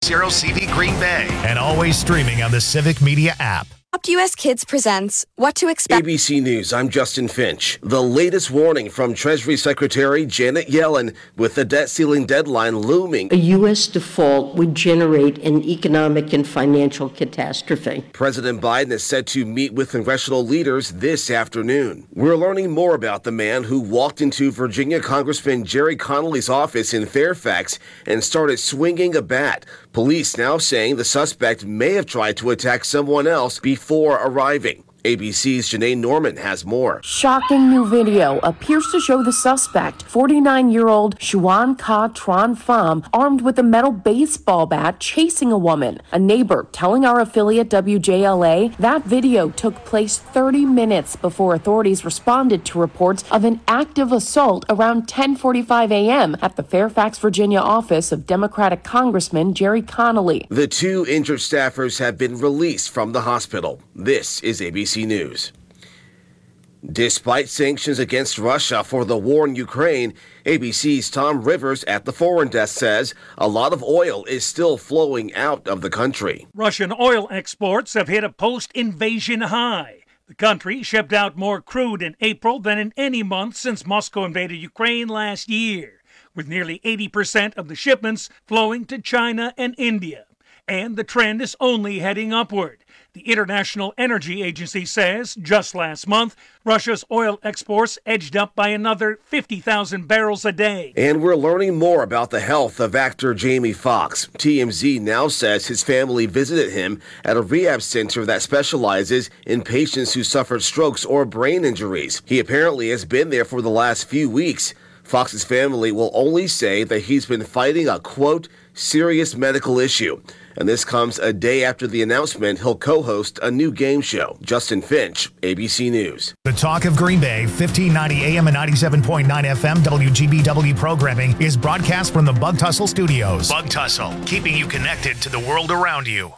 630CV Green Bay. And always streaming on the Civic Media app. UpUS Kids presents What to Expect. ABC News, I'm Justin Finch. The latest warning from Treasury Secretary Janet Yellen with the debt ceiling deadline looming. A U.S. default would generate an economic and financial catastrophe. President Biden is set to meet with congressional leaders this afternoon. We're learning more about the man who walked into Virginia Congressman Jerry Connolly's office in Fairfax and started swinging a bat. Police now saying the suspect may have tried to attack someone else before arriving. ABC's Janae Norman has more. Shocking new video appears to show the suspect, 49-year-old Xuan Ka Tran Pham, armed with a metal baseball bat chasing a woman. A neighbor telling our affiliate WJLA that video took place 30 minutes before authorities responded to reports of an active assault around 10:45 a.m. at the Fairfax, Virginia office of Democratic Congressman Jerry Connolly. The two injured staffers have been released from the hospital. This is ABC News. Despite sanctions against Russia for the war in Ukraine, ABC's Tom Rivers at the Foreign Desk says a lot of oil is still flowing out of the country. Russian oil exports have hit a post-invasion high. The country shipped out more crude in April than in any month since Moscow invaded Ukraine last year, with nearly 80% of the shipments flowing to China and India. And the trend is only heading upward. The International Energy Agency says just last month, Russia's oil exports edged up by another 50,000 barrels a day. And we're learning more about the health of actor Jamie Foxx. TMZ now says his family visited him at a rehab center that specializes in patients who suffered strokes or brain injuries. He apparently has been there for the last few weeks. Fox's family will only say that he's been fighting a, quote, serious medical issue. And this comes a day after the announcement he'll co-host a new game show. Justin Finch, ABC News. The Talk of Green Bay, 1590 AM and 97.9 FM WGBW programming is broadcast from the Bug Tussle Studios. Bug Tussle, keeping you connected to the world around you.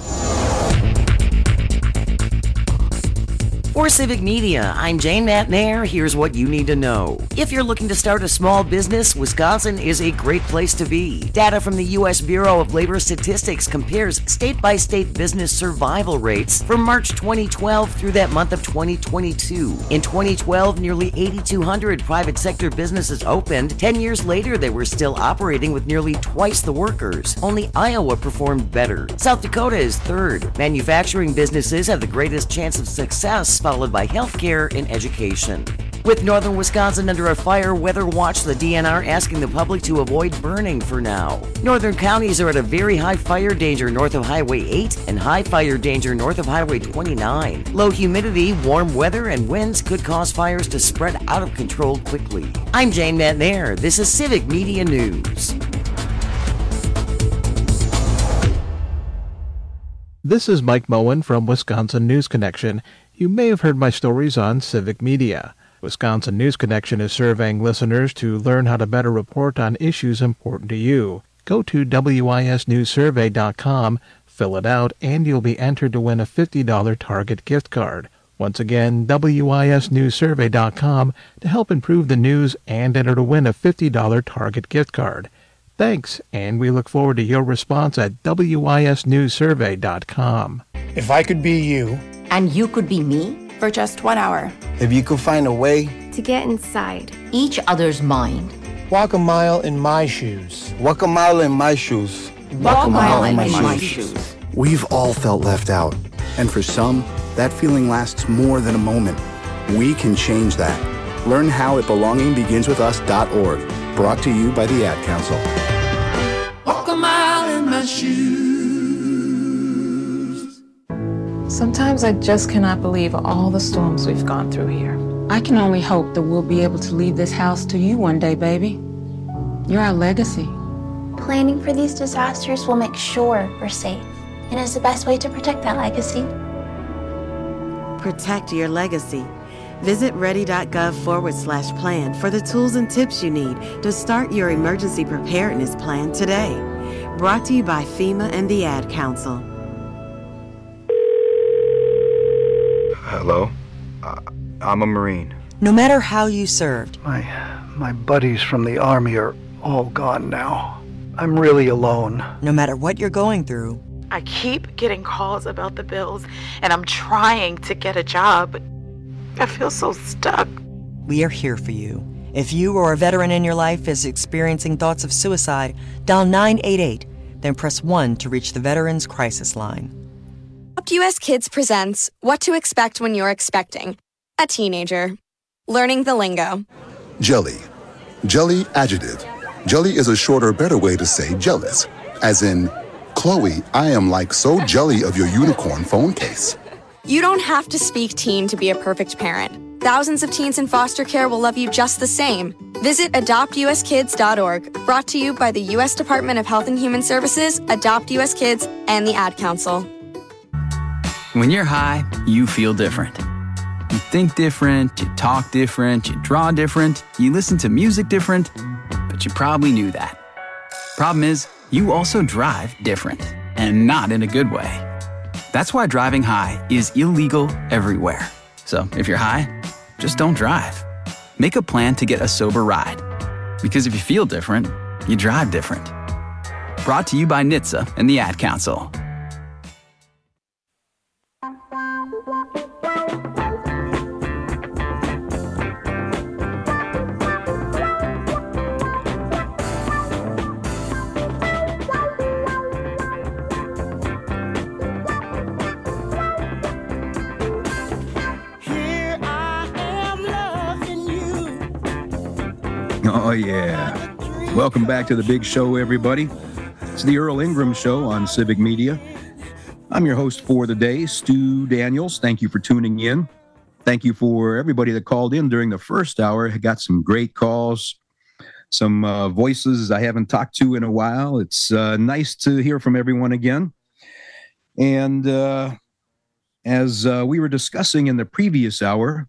For Civic Media, I'm Jane Matnair. Here's what you need to know. If you're looking to start a small business, Wisconsin is a great place to be. Data from the U.S. Bureau of Labor Statistics compares state-by-state business survival rates from March 2012 through that month of 2022. In 2012, nearly 8,200 private sector businesses opened. 10 years later, they were still operating with nearly twice the workers. Only Iowa performed better. South Dakota is third. Manufacturing businesses have the greatest chance of success, followed by healthcare and education. With northern Wisconsin under a fire weather watch, the DNR asking the public to avoid burning for now. Northern counties are at a very high fire danger north of Highway 8 and high fire danger north of Highway 29. Low humidity, warm weather, and winds could cause fires to spread out of control quickly. I'm Jane Matnair. This is Civic Media News. This is Mike Moen from Wisconsin News Connection. You may have heard my stories on Civic Media. Wisconsin News Connection is surveying listeners to learn how to better report on issues important to you. Go to wisnewssurvey.com, fill it out, and you'll be entered to win a $50 Target gift card. Once again, wisnewssurvey.com to help improve the news and enter to win a $50 Target gift card. Thanks, and we look forward to your response at wisnewssurvey.com. If I could be you, and you could be me, for just 1 hour. If you could find a way to get inside each other's mind. Walk a mile in my shoes. Walk a mile in my shoes. Walk a mile in my shoes. We've all felt left out. And for some, that feeling lasts more than a moment. We can change that. Learn how at belongingbeginswithus.org. Brought to you by the Ad Council. Walk a mile in my shoes. Sometimes I just cannot believe all the storms we've gone through here. I can only hope that we'll be able to leave this house to you one day, baby. You're our legacy. Planning for these disasters will make sure we're safe, and is the best way to protect that legacy. Protect your legacy. Visit ready.gov/plan for the tools and tips you need to start your emergency preparedness plan today. Brought to you by FEMA and the Ad Council. Hello? I'm a Marine. No matter how you served. My buddies from the Army are all gone now. I'm really alone. No matter what you're going through, I keep getting calls about the bills, and I'm trying to get a job, but I feel so stuck. we are here for you. If you or a veteran in your life is experiencing thoughts of suicide, dial 988, then press 1 to reach the Veterans Crisis Line. Adopt US Kids presents What to Expect When You're Expecting a Teenager. Learning the lingo. Jelly. Jelly adjective. Jelly is a shorter, better way to say jealous. As in, Chloe, I am like so jelly of your unicorn phone case. You don't have to speak teen to be a perfect parent. Thousands of teens in foster care will love you just the same. Visit adoptuskids.org, brought to you by the U.S. Department of Health and Human Services, Adopt US Kids, and the Ad Council. When you're high, you feel different. You think different, you talk different, you draw different, you listen to music different, but you probably knew that. Problem is, you also drive different, and not in a good way. That's why driving high is illegal everywhere. So if you're high, just don't drive. Make a plan to get a sober ride. Because if you feel different, you drive different. Brought to you by NHTSA and the Ad Council. Oh, yeah. Welcome back to the big show, everybody. It's the Earl Ingram Show on Civic Media. I'm your host for the day, Stu Daniels. Thank you for tuning in. Thank you for everybody that called in during the first hour. I got some great calls, some voices I haven't talked to in a while. It's nice to hear from everyone again. And as we were discussing in the previous hour,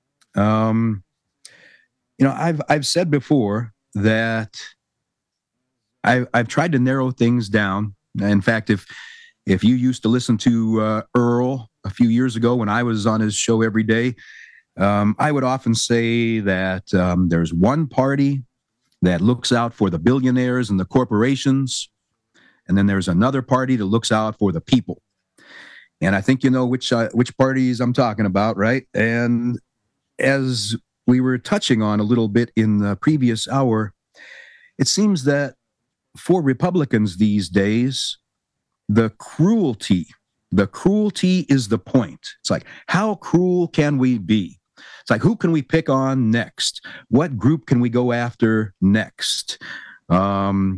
I've said before that I've tried to narrow things down. In fact, if you used to listen to Earl a few years ago when I was on his show every day, I would often say that there's one party that looks out for the billionaires and the corporations, and then there's another party that looks out for the people. And I think you know which parties I'm talking about, right? And as we were touching on a little bit in the previous hour, it seems that for Republicans these days, the cruelty is the point. It's like, how cruel can we be? It's like, who can we pick on next? What group can we go after next? I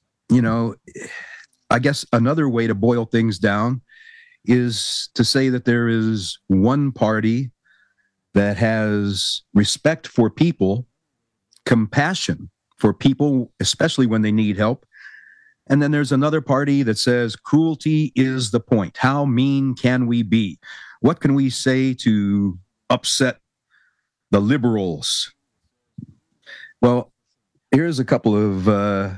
guess another way to boil things down is to say that there is one party that has respect for people, compassion for people, especially when they need help. And then there's another party that says cruelty is the point. How mean can we be? What can we say to upset the liberals? Well, here's a couple of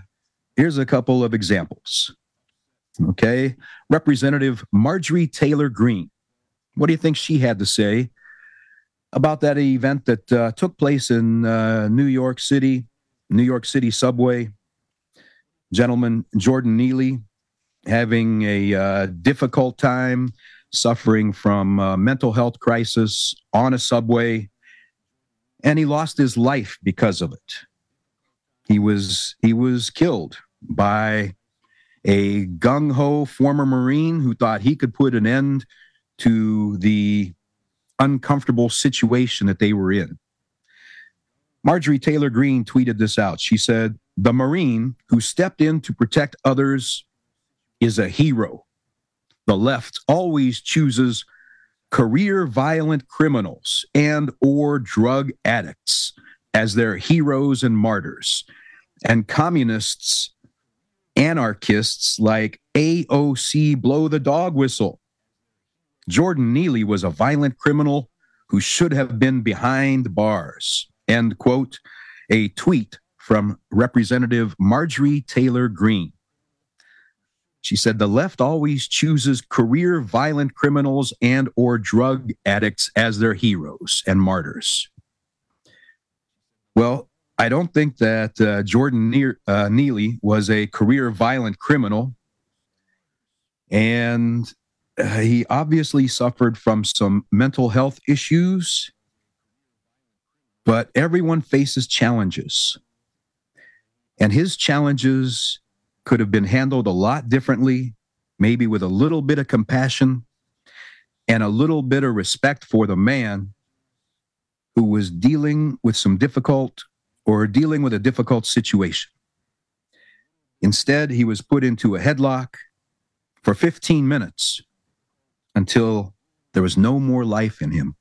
examples. Okay, Representative Marjorie Taylor Greene. What do you think she had to say about that event that took place in New York City subway? Gentleman Jordan Neely having a difficult time, suffering from a mental health crisis on a subway, and he lost his life because of it. He was killed by a gung-ho former Marine who thought he could put an end to the uncomfortable situation that they were in. Marjorie Taylor Greene tweeted this out. She said, "The Marine who stepped in to protect others is a hero. The left always chooses career violent criminals and or drug addicts as their heroes and martyrs, and communists, anarchists like AOC blow the dog whistle. Jordan Neely was a violent criminal who should have been behind bars." End quote. A tweet from Representative Marjorie Taylor Greene. She said, "The left always chooses career violent criminals and or drug addicts as their heroes and martyrs." Well, I don't think that Jordan Neely was a career violent criminal. And he obviously suffered from some mental health issues. But everyone faces challenges. And his challenges could have been handled a lot differently, maybe with a little bit of compassion and a little bit of respect for the man who was dealing with a difficult situation. Instead, he was put into a headlock for 15 minutes until there was no more life in him.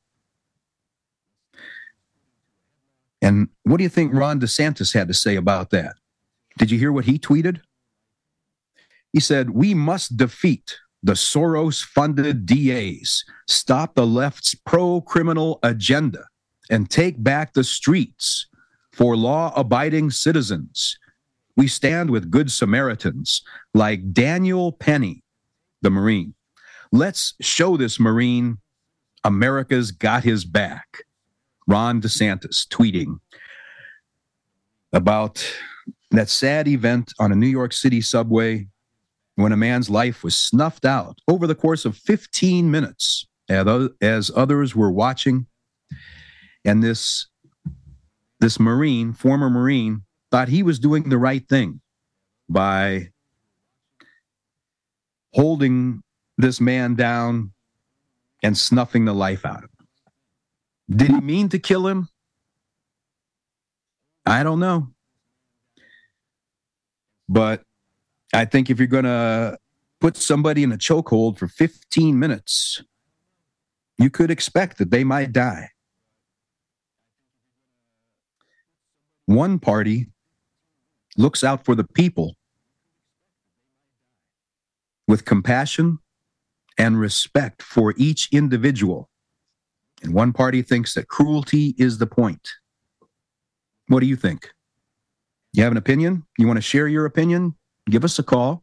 And what do you think Ron DeSantis had to say about that? Did you hear what he tweeted? He said, "We must defeat the Soros-funded DAs, stop the left's pro-criminal agenda, and take back the streets for law-abiding citizens. We stand with good Samaritans like Daniel Penny, the Marine. Let's show this Marine America's got his back." Ron DeSantis tweeting about that sad event on a New York City subway when a man's life was snuffed out over the course of 15 minutes as others were watching. And this former Marine, thought he was doing the right thing by holding this man down and snuffing the life out of him. Did he mean to kill him? I don't know. But I think if you're going to put somebody in a chokehold for 15 minutes, you could expect that they might die. One party looks out for the people with compassion and respect for each individual. And one party thinks that cruelty is the point. What do you think? You have an opinion? You want to share your opinion? Give us a call,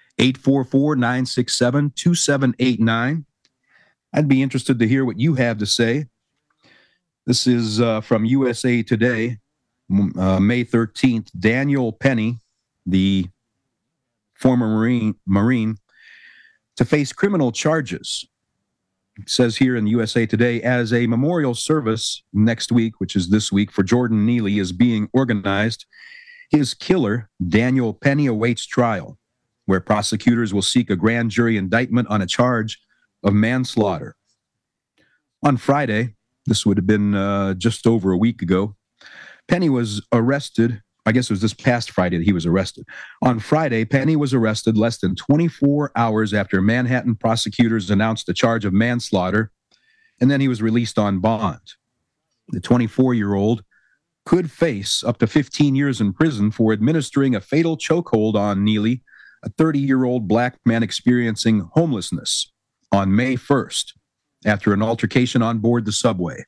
844-967-2789. I'd be interested to hear what you have to say. This is from USA Today, May 13th. Daniel Penny, the former Marine, to face criminal charges. It says here in USA Today, as a memorial service next week, which is this week, for Jordan Neely is being organized, his killer, Daniel Penny, awaits trial, where prosecutors will seek a grand jury indictment on a charge of manslaughter. On Friday, this would have been just over a week ago, Penny was arrested. I guess it was this past Friday that he was arrested. On Friday, Penny was arrested less than 24 hours after Manhattan prosecutors announced a charge of manslaughter, and then he was released on bond. The 24-year-old could face up to 15 years in prison for administering a fatal chokehold on Neely, a 30-year-old black man experiencing homelessness, on May 1st, after an altercation on board the subway.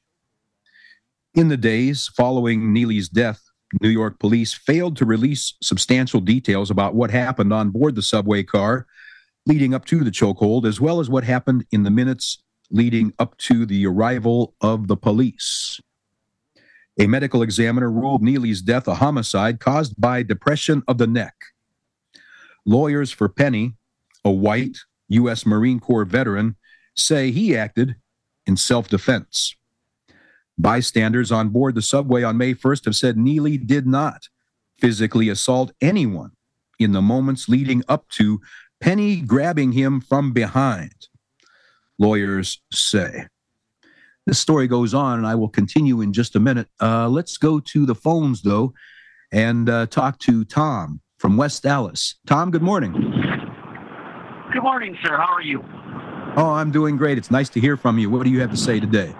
In the days following Neely's death, New York police failed to release substantial details about what happened on board the subway car leading up to the chokehold, as well as what happened in the minutes leading up to the arrival of the police. A medical examiner ruled Neely's death a homicide caused by depression of the neck. Lawyers for Penny, a white U.S. Marine Corps veteran, say he acted in self-defense. Bystanders on board the subway on May 1st have said Neely did not physically assault anyone in the moments leading up to Penny grabbing him from behind, lawyers say. This story goes on, and I will continue in just a minute. Let's go to the phones, though, and talk to Tom from West Dallas. Tom, good morning. Good morning, sir. How are you? Oh, I'm doing great. It's nice to hear from you. What do you have to say today?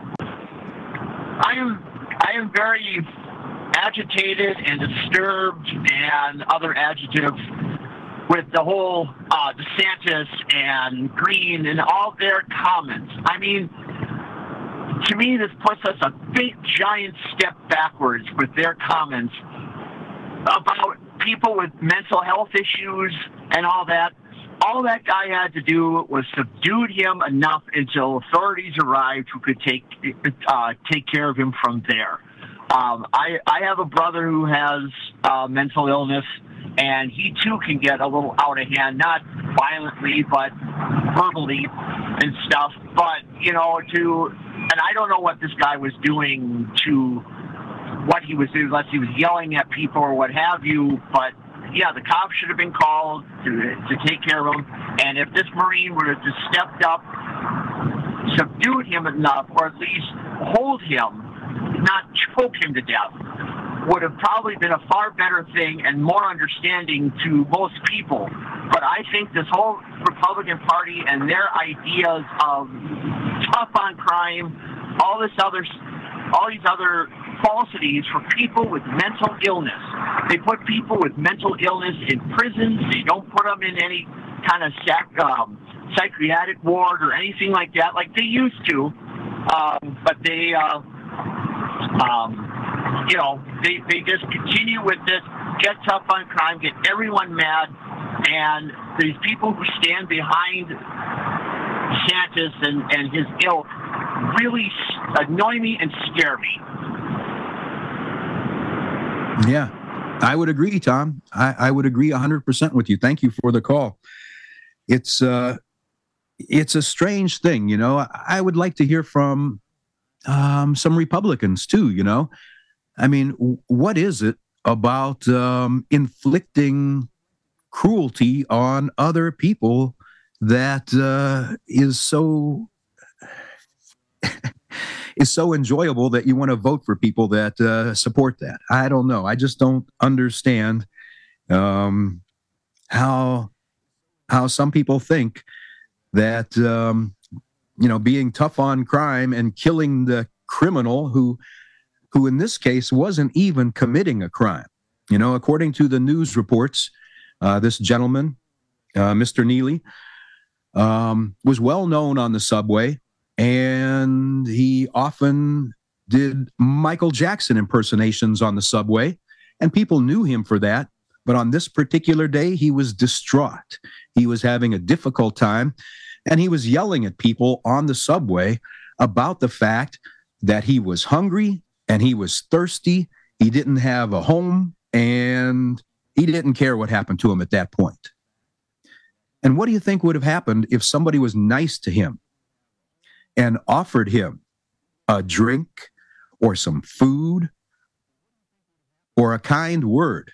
I am very agitated and disturbed and other adjectives with the whole DeSantis and Green and all their comments. I mean, to me, this puts us a big, giant step backwards with their comments about people with mental health issues and all that. All that guy had to do was subdue him enough until authorities arrived who could take care of him from there. I have a brother who has mental illness, and he too can get a little out of hand, not violently, but verbally and stuff. But, and I don't know what this guy was doing to what he was doing, unless he was yelling at people or what have you. But, yeah, the cops should have been called to take care of him. And if this Marine would have just stepped up, subdued him enough, or at least hold him, not choke him to death, would have probably been a far better thing and more understanding to most people. But I think this whole Republican Party and their ideas of tough on crime, all these other falsities for people with mental illness. They put people with mental illness in prisons. They don't put them in any kind of psychiatric ward or anything like that, like they used to. But they they just continue with this, get tough on crime, get everyone mad, and these people who stand behind DeSantis and his ilk really annoy me and scare me. Yeah, I would agree, Tom. I would agree 100% with you. Thank you for the call. It's a strange thing, I would like to hear from some Republicans too, I mean, what is it about inflicting cruelty on other people that is so enjoyable that you want to vote for people that support that? I don't know. I just don't understand how some people think that being tough on crime and killing the criminal who in this case wasn't even committing a crime. According to the news reports, this gentleman, Mr. Neely, was well known on the subway, and he often did Michael Jackson impersonations on the subway, and people knew him for that. But on this particular day, he was distraught. He was having a difficult time, and he was yelling at people on the subway about the fact that he was hungry and he was thirsty. He didn't have a home, and he didn't care what happened to him at that point. And what do you think would have happened if somebody was nice to him and offered him a drink or some food or a kind word?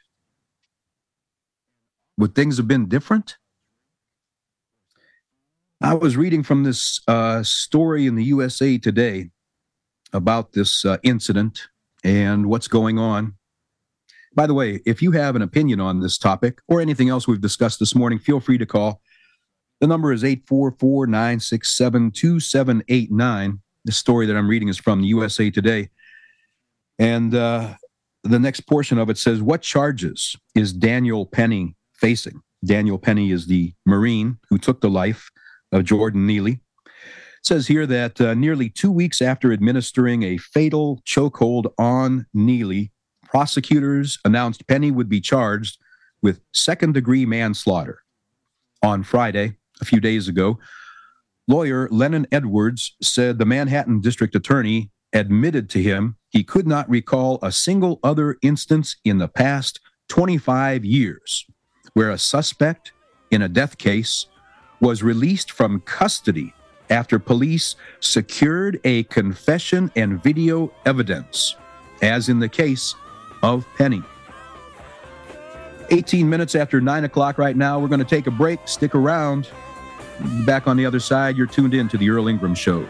Would things have been different? I was reading from this story in the USA Today about this incident and what's going on. By the way, if you have an opinion on this topic or anything else we've discussed this morning, feel free to call. The number is 844-967-2789. The story that I'm reading is from the USA Today. And the next portion of it says, what charges is Daniel Penny facing? Daniel Penny is the Marine who took the life of Jordan Neely. It says here that nearly 2 weeks after administering a fatal chokehold on Neely, prosecutors announced Penny would be charged with second-degree manslaughter. On Friday, a few days ago, lawyer Lennon Edwards said the Manhattan District Attorney admitted to him he could not recall a single other instance in the past 25 years where a suspect in a death case was released from custody after police secured a confession and video evidence, as in the case of Penny. 18 minutes after 9 o'clock right now. We're going to take a break. Stick around. Back on the other side, you're tuned in to the Earl Ingram Show.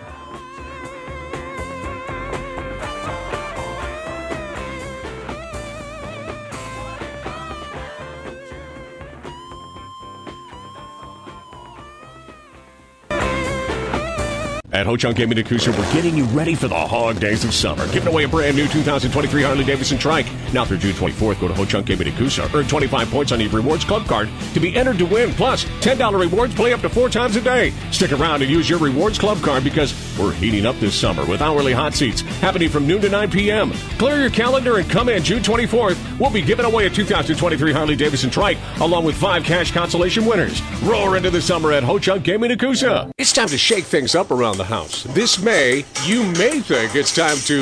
At Ho-Chunk Gaming at Coosa, we're getting you ready for the hog days of summer. Giving away a brand new 2023 Harley-Davidson Trike. Now through June 24th, go to Ho-Chunk Gaming at Coosa. Earn 25 points on your Rewards Club card to be entered to win. Plus, $10 rewards play up to 4 times a day. Stick around and use your Rewards Club card because we're heating up this summer with hourly hot seats happening from noon to 9 p.m. Clear your calendar and come in June 24th. We'll be giving away a 2023 Harley-Davidson Trike along with 5 cash consolation winners. Roar into the summer at Ho-Chunk Gaming at Coosa. It's time to shake things up around the house. This May, you may think it's time to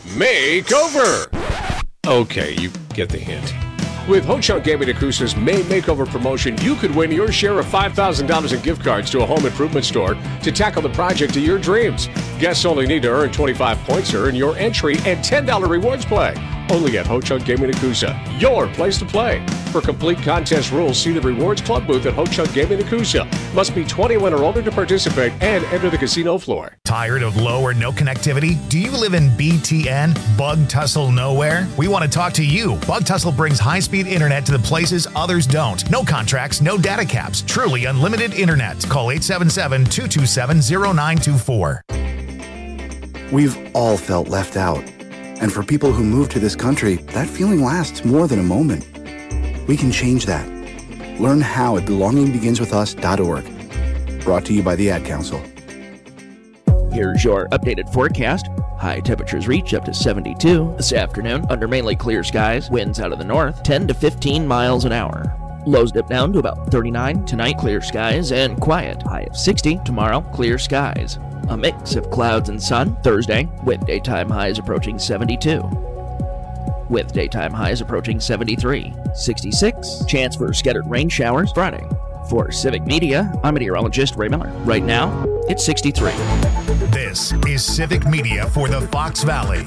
makeover. Okay, you get the hint. With Ho-Chunk Gaming Yakuza's May Makeover promotion, you could win your share of $5,000 in gift cards to a home improvement store to tackle the project of your dreams. Guests only need to earn 25 points to earn your entry and $10 rewards play. Only at Ho-Chunk Gaming Yakuza, your place to play. For complete contest rules, see the Rewards Club booth at Ho-Chunk Gaming Yakuza. Must be 21 or older to participate and enter the casino floor. Tired of low or no connectivity? Do you live in BTN? Bug Tussle Nowhere? We want to talk to you. Bug Tussle brings high-speed internet to the places others don't. No contracts, no data caps. Truly unlimited internet. Call 877-227-0924. We've all felt left out. And for people who move to this country, that feeling lasts more than a moment. We can change that. Learn how at belongingbeginswithus.org. Brought to you by the Ad Council. Here's your updated forecast. High temperatures reach up to 72 this afternoon under mainly clear skies. Winds out of the north, 10 to 15 miles an hour. Lows dip down to about 39 tonight, clear skies and quiet. High of 60 tomorrow, clear skies. A mix of clouds and sun Thursday, with daytime highs approaching 72. With daytime highs approaching 73. 66, chance for scattered rain showers Friday. For Civic Media, I'm meteorologist Ray Miller. Right now, it's 63. This is Civic Media for the Fox Valley.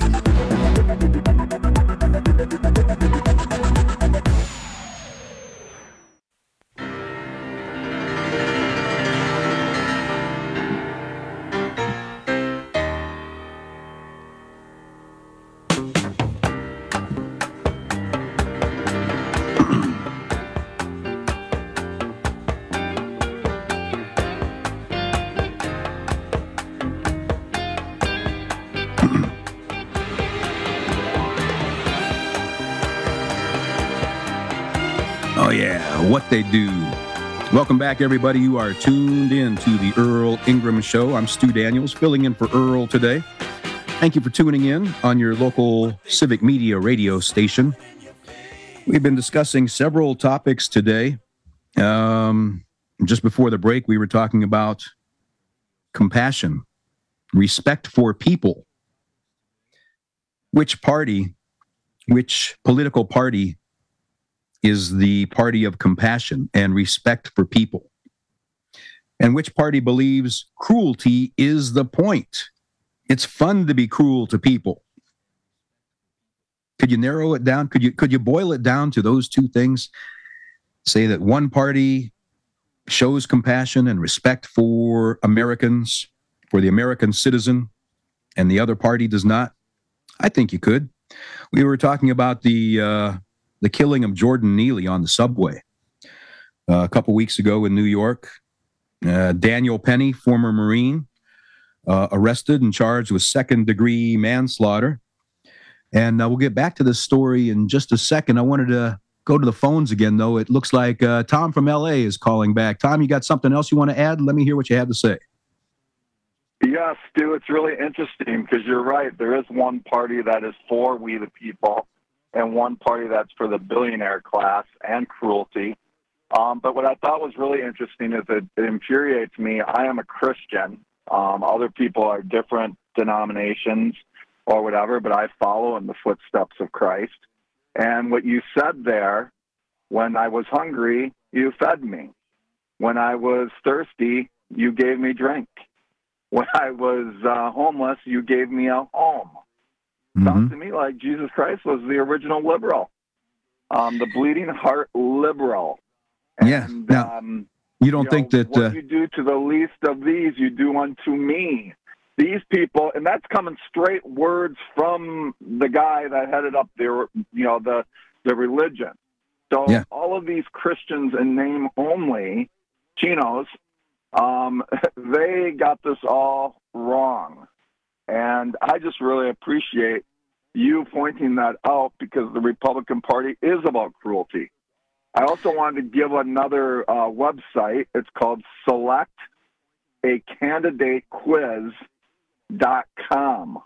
Oh, yeah, what they do. Welcome back, everybody. You are tuned in to the Earl Ingram Show. I'm Stu Daniels, filling in for Earl today. Thank you for tuning in on your local Civic Media radio station. We've been discussing several topics today. Just before the break, we were talking about compassion, respect for people. Which political party is the party of compassion and respect for people? And which party believes cruelty is the point? It's fun to be cruel to people. Could you narrow it down? Could you boil it down to those two things? Say that one party shows compassion and respect for Americans, for the American citizen, and the other party does not? I think you could. We were talking about the killing of Jordan Neely on the subway a couple weeks ago in New York. Daniel Penny, former Marine, arrested and charged with second-degree manslaughter. And we'll get back to this story in just a second. I wanted to go to the phones again, though. It looks like Tom from L.A. is calling back. Tom, you got something else you want to add? Let me hear what you have to say. Yes, Stu, it's really interesting because you're right. There is one party that is for we the people, and one party that's for the billionaire class and cruelty. But what I thought was really interesting is it infuriates me. I am a Christian. Other people are different denominations or whatever, but I follow in the footsteps of Christ. And what you said there, when I was hungry, you fed me. When I was thirsty, you gave me drink. When I was homeless, you gave me a home. Sounds to me like Jesus Christ was the original liberal, the bleeding heart liberal. And, yeah. Now, you don't think that what you do to the least of these, you do unto me. These people, and that's coming straight words from the guy that headed up the religion. So all of these Christians in name only, Chinos, they got this all wrong. And I just really appreciate you pointing that out because the Republican Party is about cruelty. I also wanted to give another website. It's called selectacandidatequiz.com.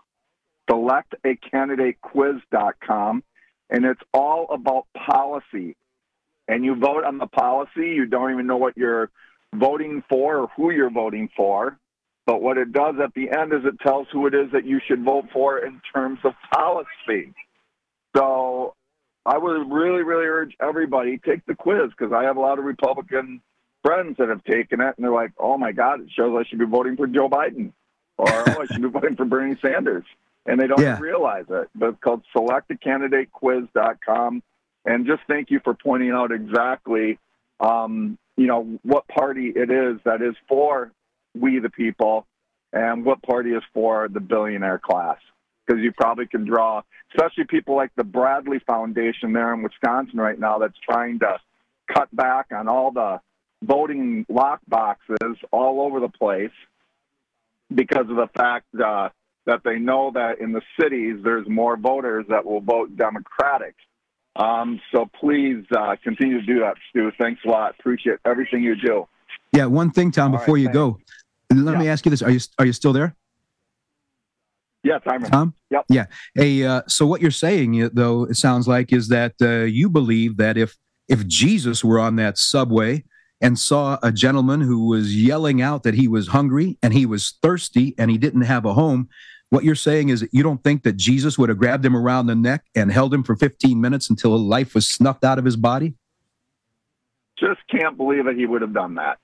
Selectacandidatequiz.com. And it's all about policy. And you vote on the policy. You don't even know what you're voting for or who you're voting for. But what it does at the end is it tells who it is that you should vote for in terms of policy. So I would really, really urge everybody, take the quiz, because I have a lot of Republican friends that have taken it, and they're like, oh, my God, it shows I should be voting for Joe Biden, or I should be voting for Bernie Sanders. And they don't realize it. But it's called selectacandidatequiz.com. And just thank you for pointing out exactly, what party it is that is for we the people and what party is for the billionaire class. Because you probably can draw, especially people like the Bradley Foundation there in Wisconsin right now that's trying to cut back on all the voting lock boxes all over the place because of the fact that they know that in the cities there's more voters that will vote Democratic. So please continue to do that, Stu. Thanks a lot. Appreciate everything you do. Yeah, one thing, Tom, before you go, let me ask you this. Are you still there? Yes, I'm Tom? Yep. Yeah. Hey, so what you're saying, though, it sounds like, is that you believe that if Jesus were on that subway and saw a gentleman who was yelling out that he was hungry and he was thirsty and he didn't have a home, what you're saying is that you don't think that Jesus would have grabbed him around the neck and held him for 15 minutes until life was snuffed out of his body? Just can't believe that he would have done that.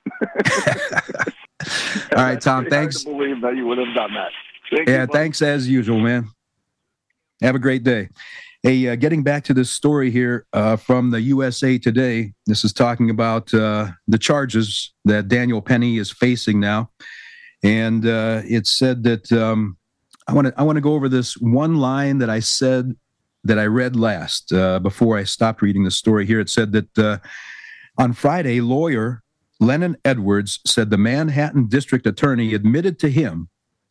All right, Tom, thanks. Hard to believe that he would have done that. Thanks as usual, man. Have a great day. Hey, getting back to this story here from the USA Today, this is talking about the charges that Daniel Penny is facing now. And it said that I want to go over this one line that I said that I read last before I stopped reading the story here. It said that on Friday, lawyer Lennon Edwards said the Manhattan District Attorney admitted to him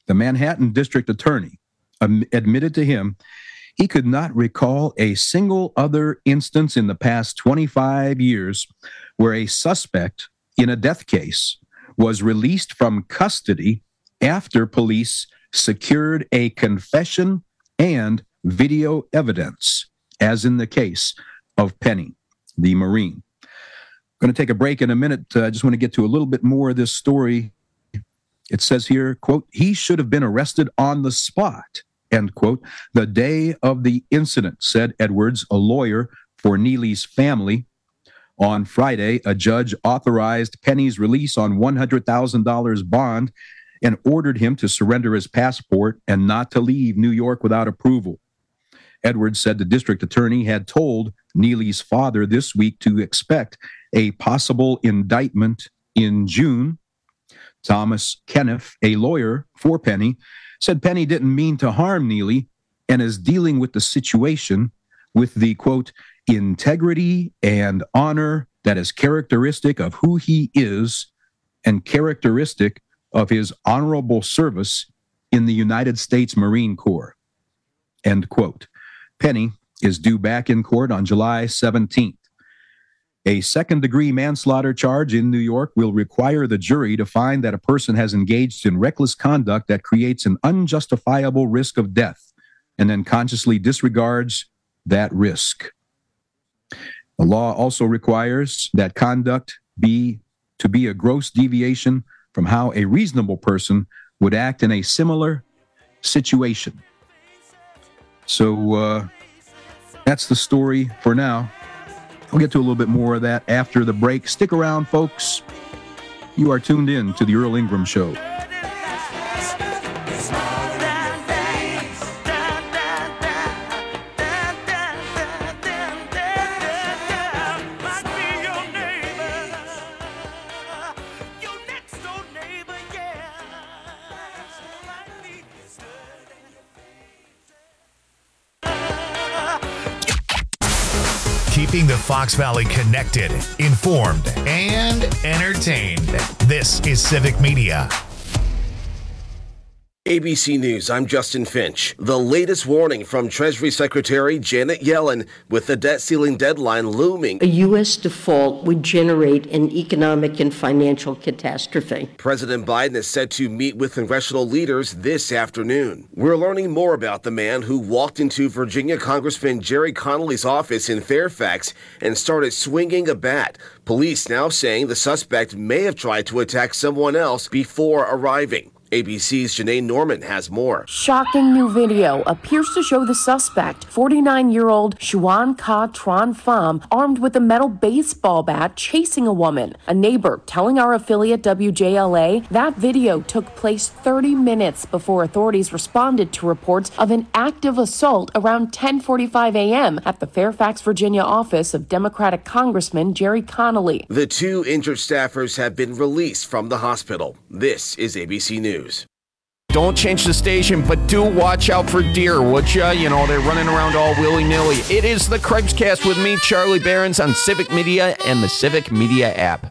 he could not recall a single other instance in the past 25 years where a suspect in a death case was released from custody after police secured a confession and video evidence, as in the case of Penny, the Marine. I'm going to take a break in a minute. I just want to get to a little bit more of this story. It says here, quote, he should have been arrested on the spot, end quote, the day of the incident, said Edwards, a lawyer for Neely's family. On Friday, a judge authorized Penny's release on $100,000 bond and ordered him to surrender his passport and not to leave New York without approval. Edwards said the district attorney had told Neely's father this week to expect a possible indictment in June. Thomas Kenneth, a lawyer for Penny, said Penny didn't mean to harm Neely and is dealing with the situation with the, quote, integrity and honor that is characteristic of who he is and characteristic of his honorable service in the United States Marine Corps, end quote. Penny is due back in court on July 17th. A second-degree manslaughter charge in New York will require the jury to find that a person has engaged in reckless conduct that creates an unjustifiable risk of death and then consciously disregards that risk. The law also requires that conduct be a gross deviation from how a reasonable person would act in a similar situation. So that's the story for now. We'll get to a little bit more of that after the break. Stick around, folks. You are tuned in to The Earl Ingram Show. Keeping the Fox Valley connected, informed, and entertained. This is Civic Media. ABC News, I'm Justin Finch. The latest warning from Treasury Secretary Janet Yellen with the debt ceiling deadline looming. A U.S. default would generate an economic and financial catastrophe. President Biden is set to meet with congressional leaders this afternoon. We're learning more about the man who walked into Virginia Congressman Jerry Connolly's office in Fairfax and started swinging a bat. Police now saying the suspect may have tried to attack someone else before arriving. ABC's Janae Norman has more. Shocking new video appears to show the suspect, 49-year-old Xuan Ka Tran Pham, armed with a metal baseball bat chasing a woman. A neighbor telling our affiliate WJLA that video took place 30 minutes before authorities responded to reports of an active assault around 10:45 a.m. at the Fairfax, Virginia office of Democratic Congressman Jerry Connolly. The 2 injured staffers have been released from the hospital. This is ABC News. Don't change the station, but do watch out for deer, would ya? You know, they're running around all willy-nilly. It is the Craig's Cast with me, Charlie Behrens, on Civic Media and the Civic Media app.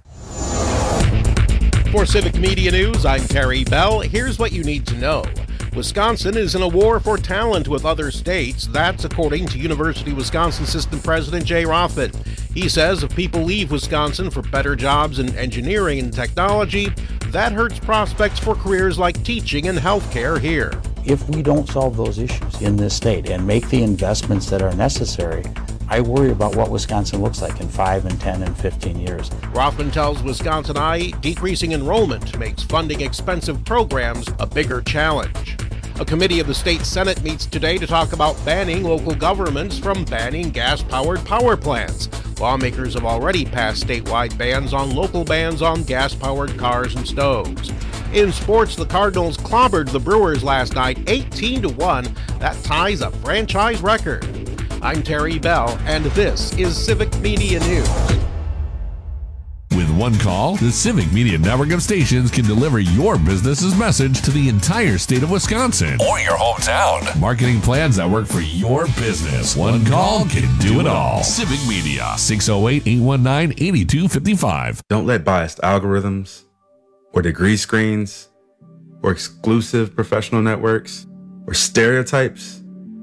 For Civic Media News, I'm Terry Bell. Here's what you need to know. Wisconsin is in a war for talent with other states. That's according to University of Wisconsin System President Jay Rothman. He says if people leave Wisconsin for better jobs in engineering and technology, that hurts prospects for careers like teaching and healthcare here. If we don't solve those issues in this state and make the investments that are necessary, I worry about what Wisconsin looks like in 5 and 10 and 15 years. Rothman tells Wisconsin IE decreasing enrollment makes funding expensive programs a bigger challenge. A committee of the state Senate meets today to talk about banning local governments from banning gas-powered power plants. Lawmakers have already passed statewide bans on gas-powered cars and stoves. In sports, the Cardinals clobbered the Brewers last night 18-1. That ties a franchise record. I'm Terry Bell, and this is Civic Media News. With one call, the Civic Media network of stations can deliver your business's message to the entire state of Wisconsin or your hometown. Marketing plans that work for your business. One call can do it all. Civic Media, 608-819-8255. Don't let biased algorithms or degree screens or exclusive professional networks or stereotypes.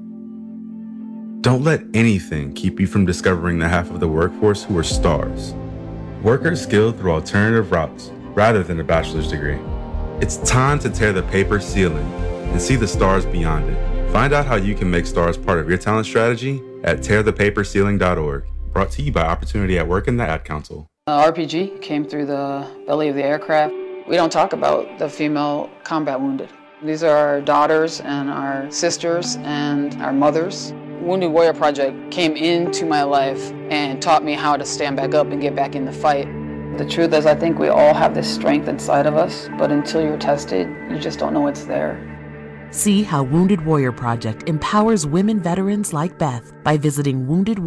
Don't let anything keep you from discovering the half of the workforce who are stars. Workers skilled through alternative routes rather than a bachelor's degree. It's time to tear the paper ceiling and see the stars beyond it. Find out how you can make stars part of your talent strategy at tearthepaperceiling.org. Brought to you by Opportunity at Work and the Ad Council. RPG came through the belly of the aircraft. We don't talk about the female combat wounded. These are our daughters and our sisters and our mothers. Wounded Warrior Project came into my life and taught me how to stand back up and get back in the fight. The truth is, I think we all have this strength inside of us, but until you're tested, you just don't know it's there. See how Wounded Warrior Project empowers women veterans like Beth by visiting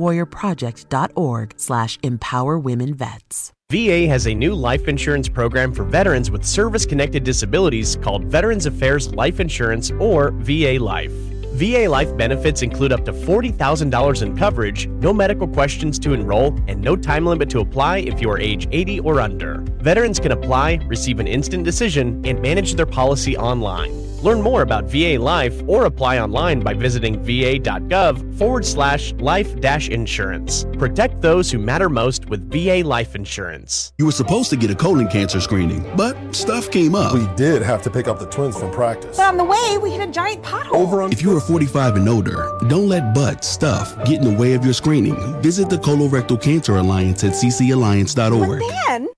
woundedwarriorproject.org/empowerwomenvets. VA has a new life insurance program for veterans with service-connected disabilities called Veterans Affairs Life Insurance, or VA Life. VA Life benefits include up to $40,000 in coverage, no medical questions to enroll, and no time limit to apply if you are age 80 or under. Veterans can apply, receive an instant decision, and manage their policy online. Learn more about VA Life or apply online by visiting va.gov/life-insurance. Protect those who matter most with VA Life Insurance. You were supposed to get a colon cancer screening, but stuff came up. We did have to pick up the twins from practice. But on the way, we hit a giant pothole. If you are 45 and older, don't let stuff get in the way of your screening. Visit the Colorectal Cancer Alliance at ccalliance.org. But then...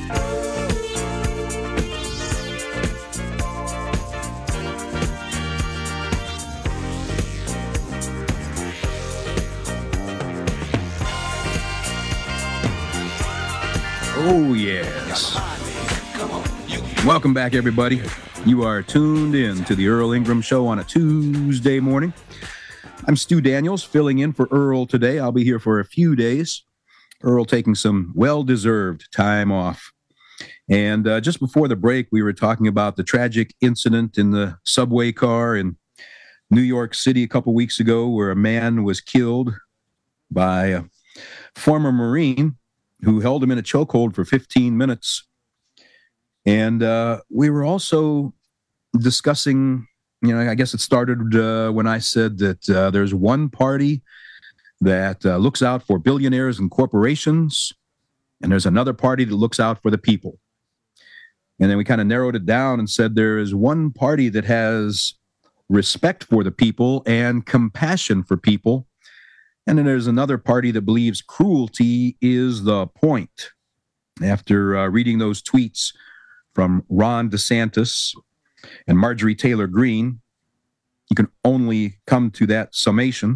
Oh, yes. Welcome back, everybody. You are tuned in to the Earl Ingram Show on a Tuesday morning. I'm Stu Daniels, filling in for Earl today. I'll be here for a few days. Earl taking some well-deserved time off. And just before the break, we were talking about the tragic incident in the subway car in New York City a couple weeks ago, where a man was killed by a former Marine who held him in a chokehold for 15 minutes. And we were also discussing, I guess it started when I said that there's one party that looks out for billionaires and corporations, and there's another party that looks out for the people. And then we kind of narrowed it down and said there is one party that has respect for the people and compassion for people. And then there's another party that believes cruelty is the point. After reading those tweets from Ron DeSantis And Marjorie Taylor Greene, you can only come to that summation.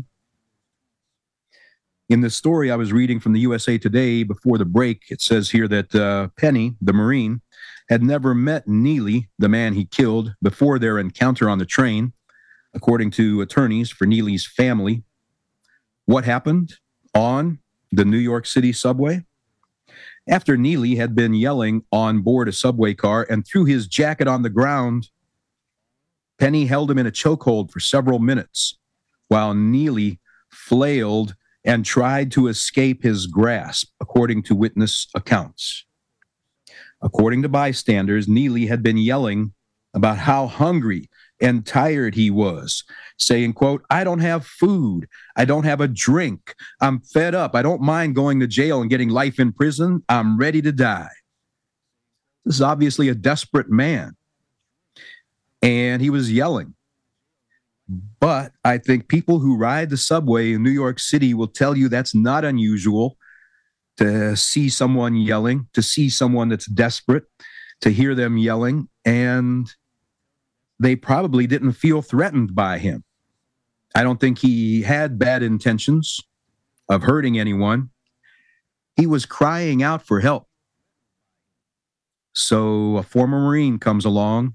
In this story I was reading from the USA Today before the break, it says here that Penny, the Marine, had never met Neely, the man he killed, before their encounter on the train, according to attorneys for Neely's family. What happened on the New York City subway? After Neely had been yelling on board a subway car and threw his jacket on the ground, Penny held him in a chokehold for several minutes while Neely flailed and tried to escape his grasp, according to witness accounts. According to bystanders, Neely had been yelling about how hungry and tired he was, saying, quote, "I don't have food. I don't have a drink. I'm fed up. I don't mind going to jail and getting life in prison. I'm ready to die." This is obviously a desperate man. And he was yelling. But I think people who ride the subway in New York City will tell you that's not unusual to see someone yelling, to see someone that's desperate, to hear them yelling, and they probably didn't feel threatened by him. I don't think he had bad intentions of hurting anyone. He was crying out for help. So a former Marine comes along.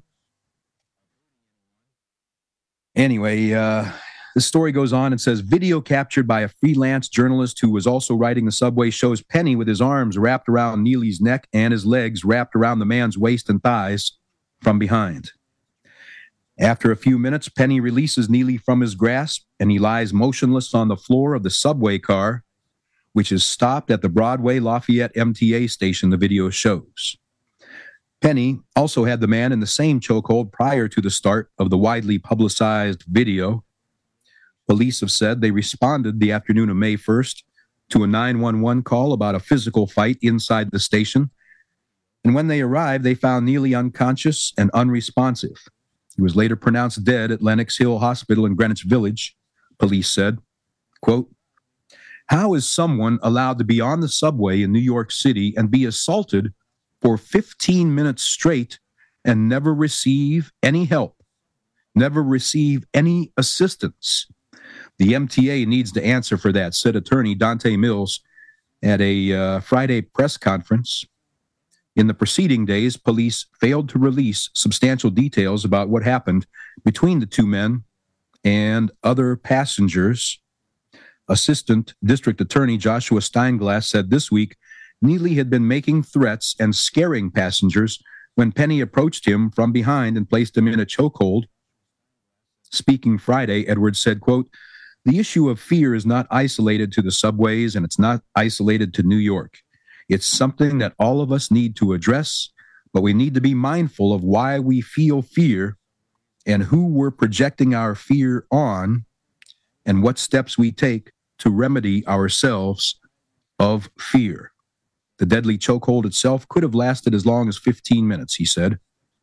Anyway, the story goes on and says, video captured by a freelance journalist who was also riding the subway shows Penny with his arms wrapped around Neely's neck and his legs wrapped around the man's waist and thighs from behind. After a few minutes, Penny releases Neely from his grasp, and he lies motionless on the floor of the subway car, which is stopped at the Broadway Lafayette MTA station the video shows. Penny also had the man in the same chokehold prior to the start of the widely publicized video. Police have said they responded the afternoon of May 1st to a 911 call about a physical fight inside the station. And when they arrived, they found Neely unconscious and unresponsive. He was later pronounced dead at Lenox Hill Hospital in Greenwich Village, police said. Quote, "How is someone allowed to be on the subway in New York City and be assaulted for 15 minutes straight and never receive any help, never receive any assistance? The MTA needs to answer for that," said attorney Dante Mills at a Friday press conference. In the preceding days, police failed to release substantial details about what happened between the two men and other passengers. Assistant District Attorney Joshua Steinglass said this week Neely had been making threats and scaring passengers when Penny approached him from behind and placed him in a chokehold. Speaking Friday, Edwards said, quote, "The issue of fear is not isolated to the subways, and it's not isolated to New York. It's something that all of us need to address, but we need to be mindful of why we feel fear and who we're projecting our fear on and what steps we take to remedy ourselves of fear. The deadly chokehold itself could have lasted as long as 15 minutes, he said."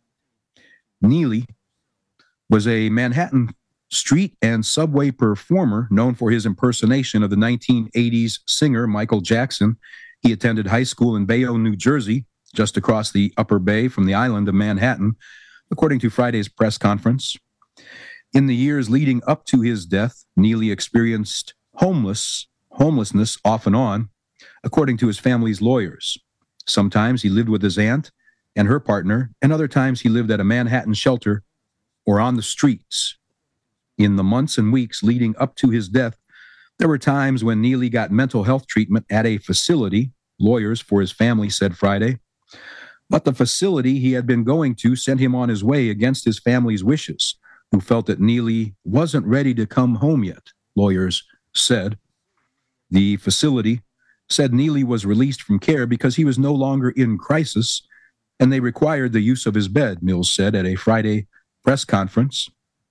Neely was a Manhattan street and subway performer known for his impersonation of the 1980s singer Michael Jackson. He attended high school in Bayonne, New Jersey, just across the Upper Bay from the island of Manhattan, according to Friday's press conference. In the years leading up to his death, Neely experienced homelessness off and on, according to his family's lawyers. Sometimes he lived with his aunt and her partner, and other times he lived at a Manhattan shelter or on the streets. In the months and weeks leading up to his death, there were times when Neely got mental health treatment at a facility, lawyers for his family said Friday. But the facility he had been going to sent him on his way against his family's wishes, who felt that Neely wasn't ready to come home yet, lawyers said. The facility said Neely was released from care because he was no longer in crisis, and they required the use of his bed, Mills said at a Friday press conference.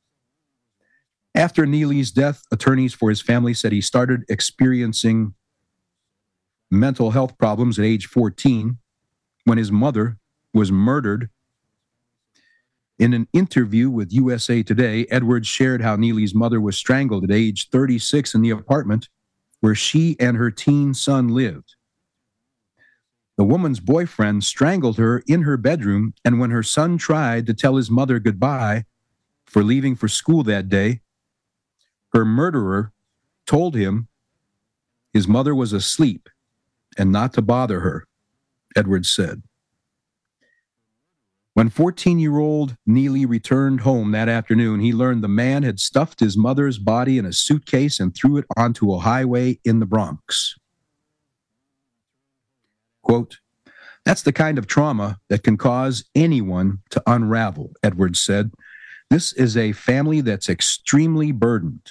After Neely's death, attorneys for his family said he started experiencing mental health problems at age 14 when his mother was murdered. In an interview with USA Today, Edwards shared how Neely's mother was strangled at age 36 in the apartment where she and her teen son lived. The woman's boyfriend strangled her in her bedroom, and when her son tried to tell his mother goodbye for leaving for school that day, her murderer told him his mother was asleep and not to bother her, Edwards said. When 14-year-old Neely returned home that afternoon, he learned the man had stuffed his mother's body in a suitcase and threw it onto a highway in the Bronx. Quote, "That's the kind of trauma that can cause anyone to unravel," Edwards said. "This is a family that's extremely burdened."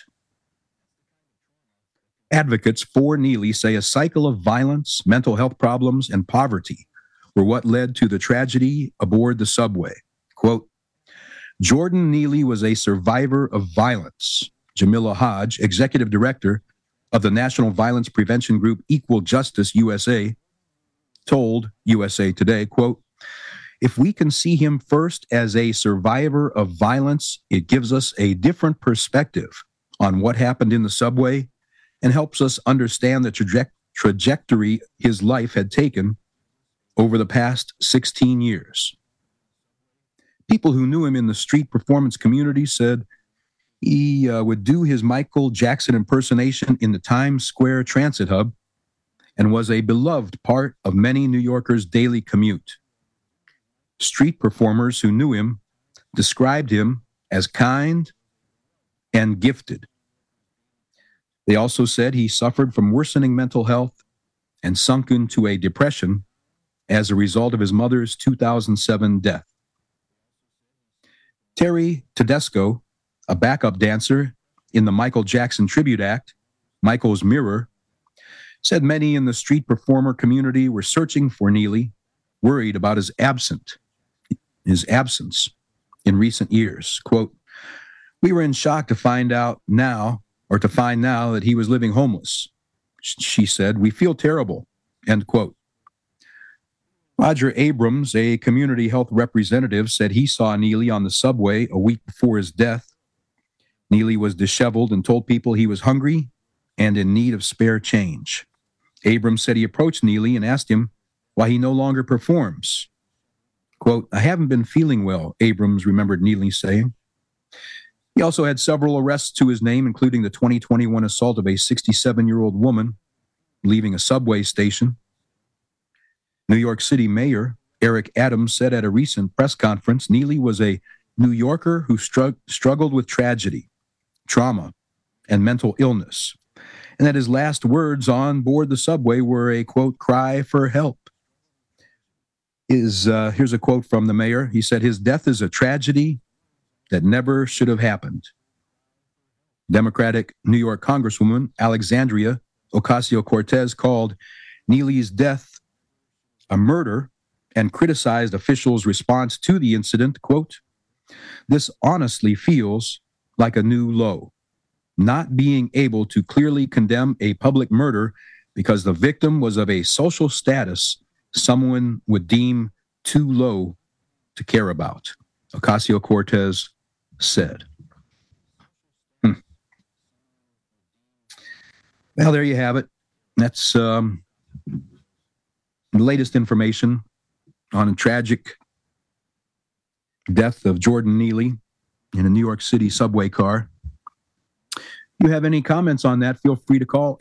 Advocates for Neely say a cycle of violence, mental health problems, and poverty were what led to the tragedy aboard the subway. Quote, "Jordan Neely was a survivor of violence," Jamila Hodge, executive director of the National Violence Prevention Group Equal Justice USA, told USA Today, quote, "If we can see him first as a survivor of violence, it gives us a different perspective on what happened in the subway and helps us understand the trajectory his life had taken over the past 16 years. People who knew him in the street performance community said he would do his Michael Jackson impersonation in the Times Square transit hub and was a beloved part of many New Yorkers' daily commute. Street performers who knew him described him as kind and gifted. They also said he suffered from worsening mental health and sunk into a depression as a result of his mother's 2007 death. Terry Tedesco, a backup dancer in the Michael Jackson Tribute Act, Michael's Mirror, said many in the street performer community were searching for Neely, worried about his absence in recent years. Quote, "We were in shock to find now that he was living homeless," she said. "We feel terrible," end quote. Roger Abrams, a community health representative, said he saw Neely on the subway a week before his death. Neely was disheveled and told people he was hungry and in need of spare change. Abrams said he approached Neely and asked him why he no longer performs. Quote, "I haven't been feeling well," Abrams remembered Neely saying. He also had several arrests to his name, including the 2021 assault of a 67-year-old woman leaving a subway station. New York City Mayor Eric Adams said at a recent press conference, Neely was a New Yorker who struggled with tragedy, trauma, and mental illness, and that his last words on board the subway were a, quote, "cry for help." Here's a quote from the mayor. He said, "His death is a tragedy that never should have happened." Democratic New York Congresswoman Alexandria Ocasio-Cortez called Neely's death a murder and criticized officials' response to the incident. Quote, "This honestly feels like a new low. Not being able to clearly condemn a public murder because the victim was of a social status someone would deem too low to care about," Ocasio-Cortez said. Well, there you have it. That's the latest information on a tragic death of Jordan Neely in a New York City subway car. If you have any comments on that, feel free to call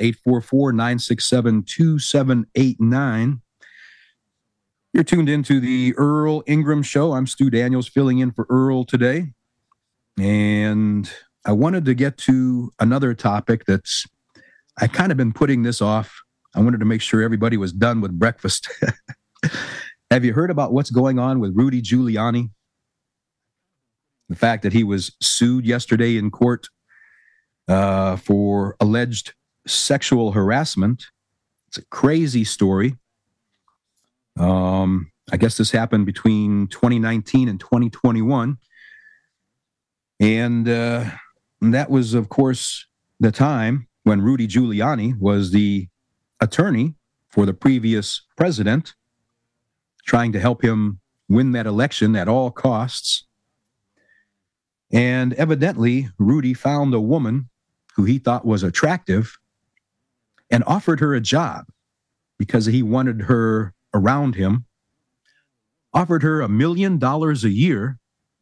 844-967-2789. You're tuned into the Earl Ingram Show. I'm Stu Daniels filling in for Earl today. And I wanted to get to another topic that's, I kind of been putting this off. I wanted to make sure everybody was done with breakfast. Have you heard about what's going on with Rudy Giuliani? The fact that he was sued yesterday in court for alleged sexual harassment. It's a crazy story. I guess this happened between 2019 and 2021. And that was, of course, the time when Rudy Giuliani was the attorney for the previous president, trying to help him win that election at all costs. And evidently, Rudy found a woman who he thought was attractive and offered her a job because he wanted her around him, offered her $1 million a year,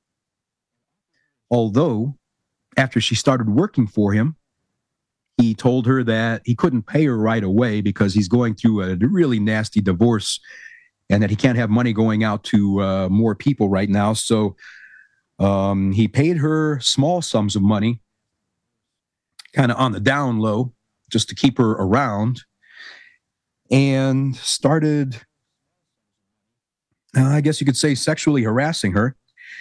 although after she started working for him, he told her that he couldn't pay her right away because he's going through a really nasty divorce and that he can't have money going out to more people right now. So he paid her small sums of money, kind of on the down low, just to keep her around, and started, I guess you could say, sexually harassing her.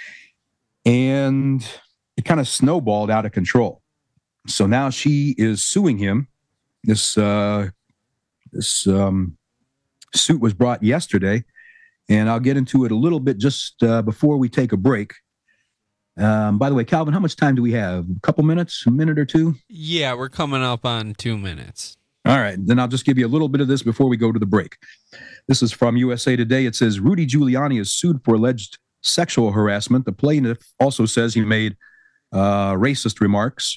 And it kind of snowballed out of control. So now she is suing him. This suit was brought yesterday, and I'll get into it a little bit just before we take a break. By the way, Calvin, how much time do we have? A couple minutes? A minute or two? Yeah, we're coming up on 2 minutes. All right, then I'll just give you a little bit of this before we go to the break. This is from USA Today. It says, Rudy Giuliani is sued for alleged sexual harassment. The plaintiff also says he made racist remarks.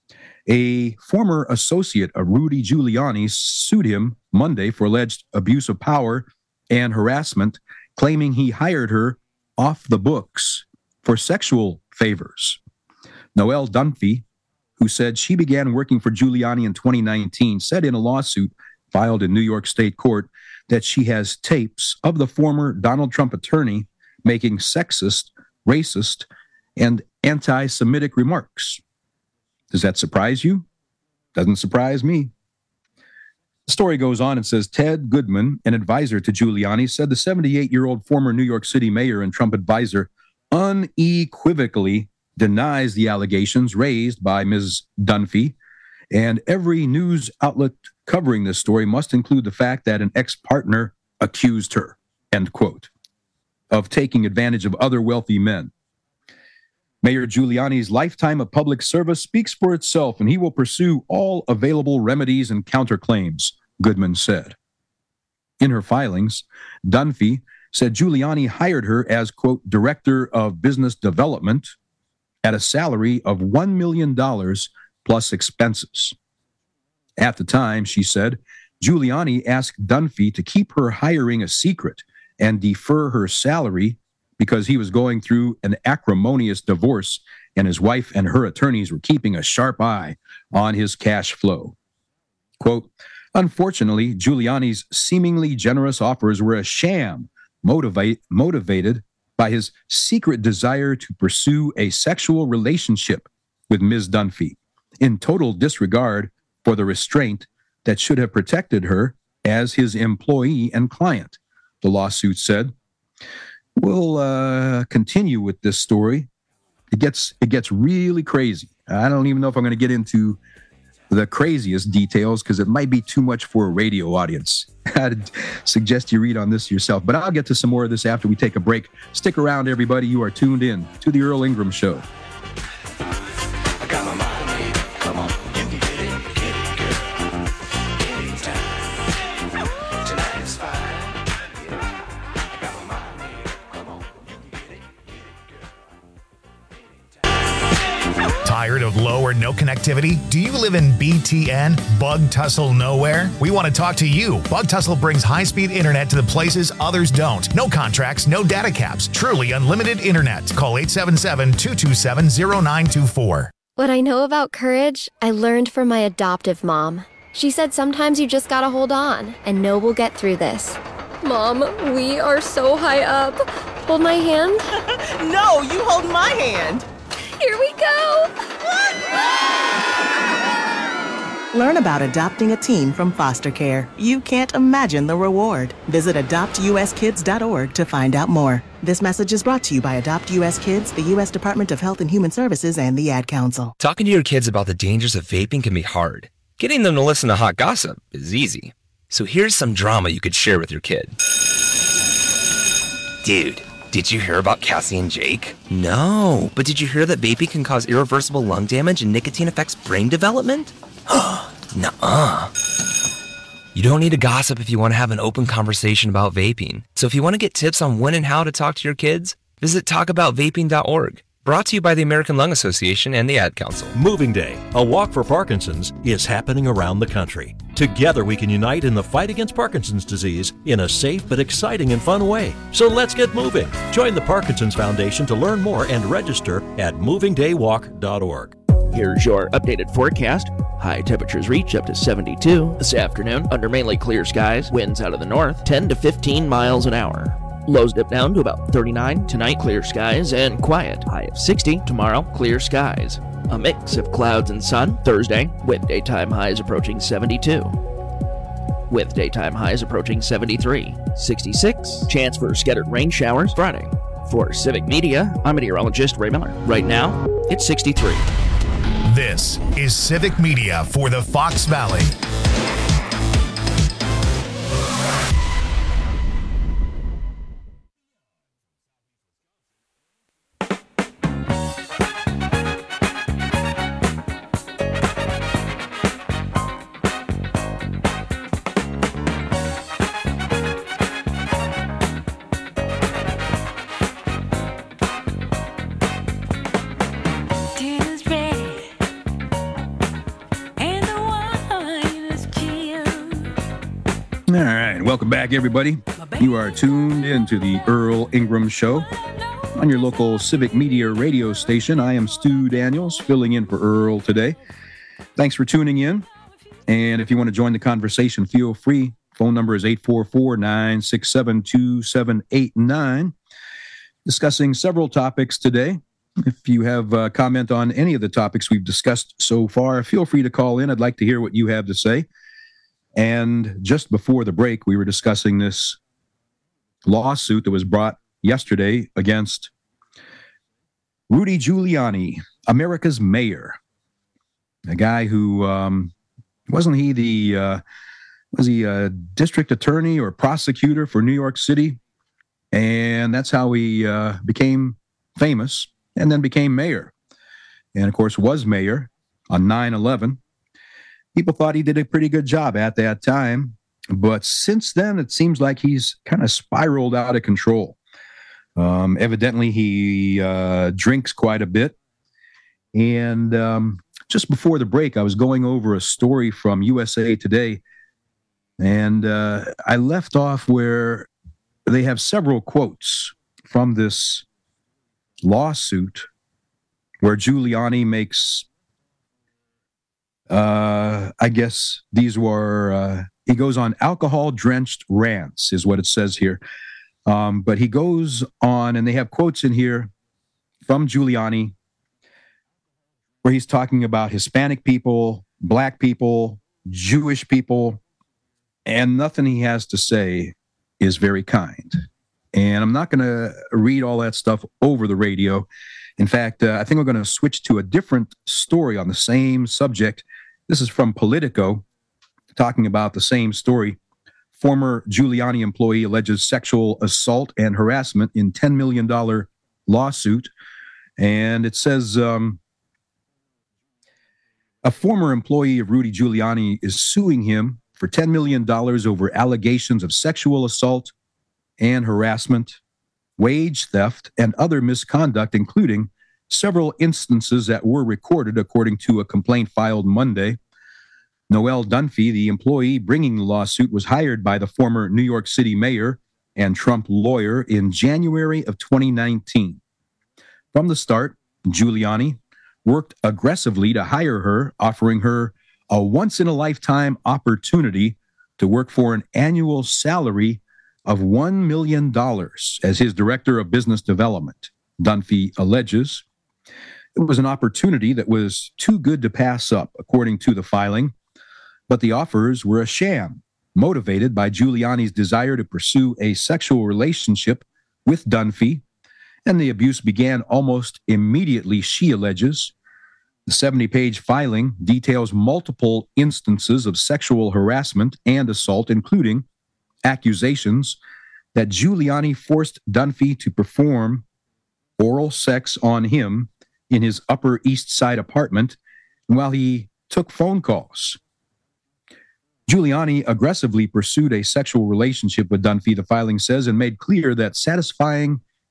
A former associate of Rudy Giuliani sued him Monday for alleged abuse of power and harassment, claiming he hired her off the books for sexual favors. Noelle Dunphy, who said she began working for Giuliani in 2019, said in a lawsuit filed in New York State Court that she has tapes of the former Donald Trump attorney making sexist, racist, and anti-Semitic remarks. Does that surprise you? Doesn't surprise me. The story goes on and says Ted Goodman, an advisor to Giuliani, said the 78-year-old former New York City mayor and Trump advisor unequivocally denies the allegations raised by Ms. Dunphy, and every news outlet covering this story must include the fact that an ex-partner accused her, end quote, of taking advantage of other wealthy men. Mayor Giuliani's lifetime of public service speaks for itself, and he will pursue all available remedies and counterclaims, Goodman said. In her filings, Dunphy said Giuliani hired her as, quote, director of business development at a salary of $1 million plus expenses. At the time, she said, Giuliani asked Dunphy to keep her hiring a secret and defer her salary because he was going through an acrimonious divorce and his wife and her attorneys were keeping a sharp eye on his cash flow. Quote, unfortunately, Giuliani's seemingly generous offers were a sham, motivated by his secret desire to pursue a sexual relationship with Ms. Dunphy, in total disregard for the restraint that should have protected her as his employee and client, the lawsuit said. We'll continue with this story. It gets really crazy. I don't even know if I'm going to get into the craziest details because it might be too much for a radio audience. I'd suggest you read on this yourself, but I'll get to some more of this after we take a break. Stick around, everybody. You are tuned in to the Earl Ingram Show. Tired of low or no connectivity? Do you live in BTN, Bug Tussle Nowhere? We want to talk to you. Bug Tussle brings high-speed internet to the places others don't. No contracts, no data caps. Truly unlimited internet. Call 877-227-0924. What I know about courage, I learned from my adoptive mom. She said sometimes you just gotta hold on and know we'll get through this. Mom, we are so high up. Hold my hand. No, you hold my hand. Here we go! Learn about adopting a teen from foster care. You can't imagine the reward. Visit adoptuskids.org to find out more. This message is brought to you by Adopt US Kids, the U.S. Department of Health and Human Services, and the Ad Council. Talking to your kids about the dangers of vaping can be hard. Getting them to listen to hot gossip is easy. So here's some drama you could share with your kid. Dude, did you hear about Cassie and Jake? No, but did you hear that vaping can cause irreversible lung damage and nicotine affects brain development? Nuh-uh. You don't need to gossip if you want to have an open conversation about vaping. So if you want to get tips on when and how to talk to your kids, visit talkaboutvaping.org. Brought to you by the American Lung Association and the Ad Council. Moving Day, a walk for Parkinson's, is happening around the country. Together we can unite in the fight against Parkinson's disease in a safe but exciting and fun way. So let's get moving. Join the Parkinson's Foundation to learn more and register at movingdaywalk.org. Here's your updated forecast. High temperatures reach up to 72 this afternoon under mainly clear skies. Winds out of the north 10 to 15 miles an hour. Lows dip down to about 39 tonight, clear skies and quiet. High of 60 tomorrow, clear skies. A mix of clouds and sun Thursday, with daytime highs approaching 72. With daytime highs approaching 73. 66, chance for scattered rain showers Friday. For Civic Media, I'm meteorologist Ray Miller. Right now, it's 63. This is Civic Media for the Fox Valley. Welcome back, everybody. You are tuned into the Earl Ingram Show on your local Civic Media radio station. I am Stu Daniels, filling in for Earl today. Thanks for tuning in. And if you want to join the conversation, feel free. Phone number is 844-967-2789. Discussing several topics today. If you have a comment on any of the topics we've discussed so far, feel free to call in. I'd like to hear what you have to say. And just before the break, we were discussing this lawsuit that was brought yesterday against Rudy Giuliani, America's mayor. A guy who, wasn't he the, was he a district attorney or prosecutor for New York City? And that's how he became famous and then became mayor. And, of course, was mayor on 9/11. People thought he did a pretty good job at that time, but since then, it seems like he's kind of spiraled out of control. Evidently, he drinks quite a bit. And just before the break, I was going over a story from USA Today, and I left off where they have several quotes from this lawsuit where Giuliani makes... I guess these were, he goes on alcohol-drenched rants, is what it says here. But he goes on, and they have quotes in here from Giuliani where he's talking about Hispanic people, Black people, Jewish people, and nothing he has to say is very kind. And I'm not going to read all that stuff over the radio. In fact, I think we're going to switch to a different story on the same subject. This is from Politico, talking about the same story. Former Giuliani employee alleges sexual assault and harassment in $10 million lawsuit. And it says, a former employee of Rudy Giuliani is suing him for $10 million over allegations of sexual assault and harassment, wage theft, and other misconduct, including several instances that were recorded, according to a complaint filed Monday. Noel Dunphy, the employee bringing the lawsuit, was hired by the former New York City mayor and Trump lawyer in January of 2019. From the start, Giuliani worked aggressively to hire her, offering her a once-in-a-lifetime opportunity to work for an annual salary of $1 million as his director of business development, Dunphy alleges. It was an opportunity that was too good to pass up, according to the filing, but the offers were a sham, motivated by Giuliani's desire to pursue a sexual relationship with Dunphy, and the abuse began almost immediately, she alleges. The 70-page filing details multiple instances of sexual harassment and assault, including accusations that Giuliani forced Dunphy to perform oral sex on him in his Upper East Side apartment while he took phone calls. Giuliani aggressively pursued a sexual relationship with Dunphy, the filing says, and made clear that satisfying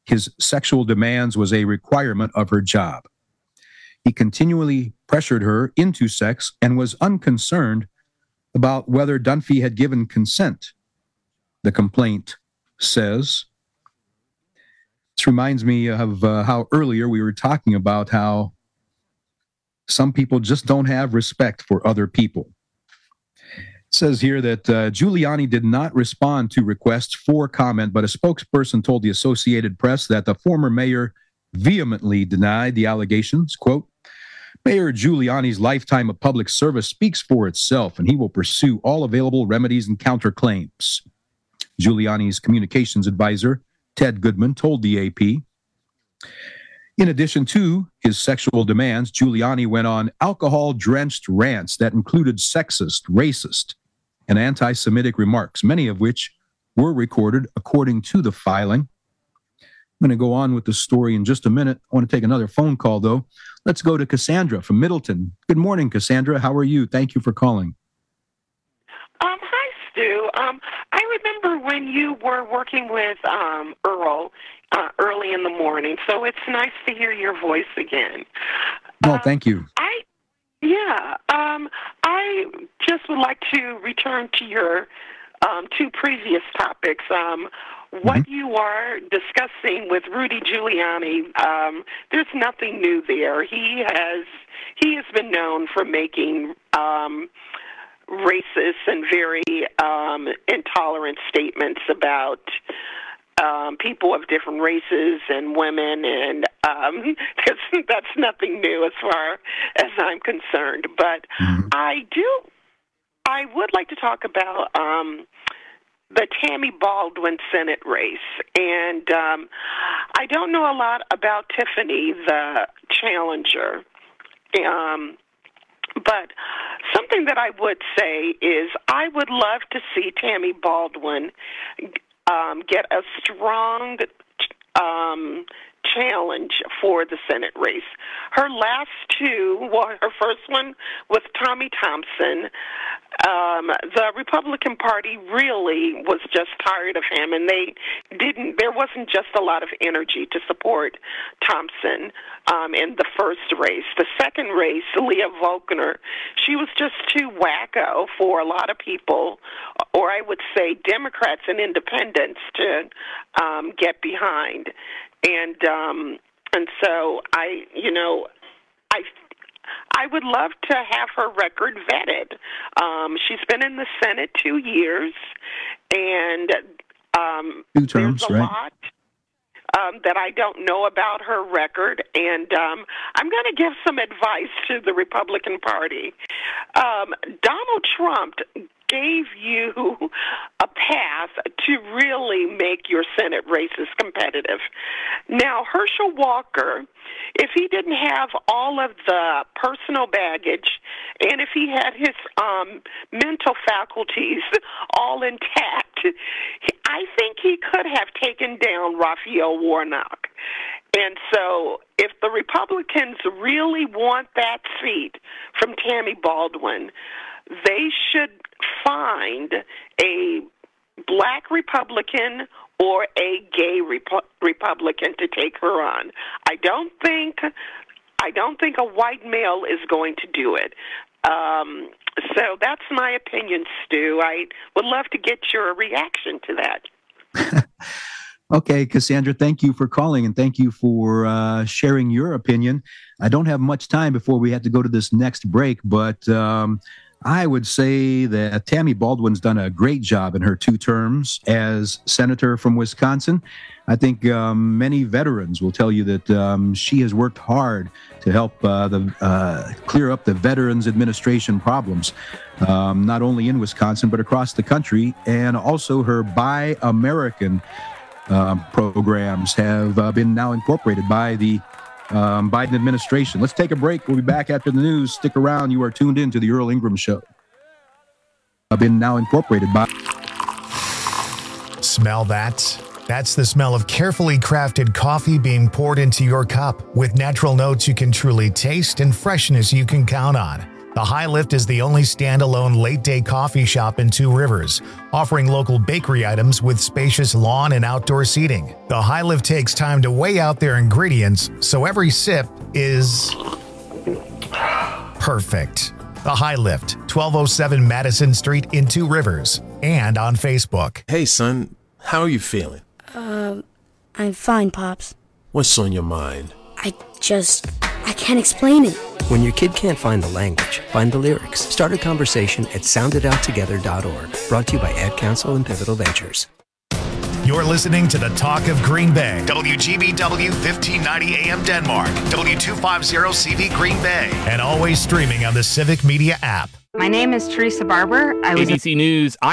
his sexual demands was a requirement of her job. He continually pressured her into sex and was unconcerned about whether Dunphy had given consent, the complaint says. This reminds me of how earlier we were talking about how some people just don't have respect for other people. It says here that Giuliani did not respond to requests for comment, but a spokesperson told the Associated Press that the former mayor vehemently denied the allegations. Quote, Mayor Giuliani's lifetime of public service speaks for itself, and he will pursue all available remedies and counterclaims. Giuliani's communications advisor, Ted Goodman, told the AP. In addition to his sexual demands, Giuliani went on alcohol-drenched rants that included sexist, racist, and anti-Semitic remarks, many of which were recorded according to the filing. I'm going to go on with the story in just a minute. I want to take another phone call, though. Let's go to Cassandra from Middleton. Good morning, Cassandra. How are you? Thank you for calling. Hi, Stu. I remember when you were working with Earl early in the morning, so it's nice to hear your voice again. Oh, thank you. I just would like to return to your two previous topics. What you are discussing with Rudy Giuliani, there's nothing new there. He has been known for making racist and very intolerant statements about people of different races and women, and that's nothing new as far as I'm concerned. But I would like to talk about the Tammy Baldwin Senate race. And I don't know a lot about Tiffany, the challenger. But something that I would say is I would love to see Tammy Baldwin get a strong challenge for the Senate race. Her last two, well, her first one with Tommy Thompson, the Republican Party really was just tired of him, and there wasn't just a lot of energy to support Thompson in the first race. The second race, Leah Volkner, she was just too wacko for a lot of people, or I would say Democrats and independents to get behind. And so I would love to have her record vetted. She's been in the Senate 2 years, and 2 terms, there's a lot that I don't know about her record, and I'm going to give some advice to the Republican Party. Donald Trump gave you a path to really make your Senate races competitive. Now, Herschel Walker, if he didn't have all of the personal baggage and if he had his mental faculties all intact, I think he could have taken down Raphael Warnock. And so if the Republicans really want that seat from Tammy Baldwin, they should find a black Republican or a gay Republican to take her on. I don't think a white male is going to do it. So that's my opinion, Stu. I would love to get your reaction to that. Okay, Cassandra, thank you for calling, and thank you for sharing your opinion. I don't have much time before we have to go to this next break, but I would say that Tammy Baldwin's done a great job in her 2 terms as senator from Wisconsin. I think many veterans will tell you that she has worked hard to help clear up the Veterans Administration problems, not only in Wisconsin, but across the country. And also her Buy American programs have been now incorporated by the Biden administration. Let's take a break. We'll be back after the news. Stick around. You are tuned in to the Earl Ingram Show. Been now incorporated by... Smell that? That's the smell of carefully crafted coffee being poured into your cup with natural notes you can truly taste and freshness you can count on. The High Lift is the only standalone late-day coffee shop in Two Rivers, offering local bakery items with spacious lawn and outdoor seating. The High Lift takes time to weigh out their ingredients, so every sip is perfect. The High Lift, 1207 Madison Street in Two Rivers, and on Facebook. Hey, son, how are you feeling? I'm fine, Pops. What's on your mind? I can't explain it. When your kid can't find the language, find the lyrics. Start a conversation at soundidouttogether.org. Brought to you by Ad Council and Pivotal Ventures. You're listening to the Talk of Green Bay. WGBW 1590 AM Denmark. W250CV Green Bay. And always streaming on the Civic Media app. My name is Teresa Barber. I was ABC News.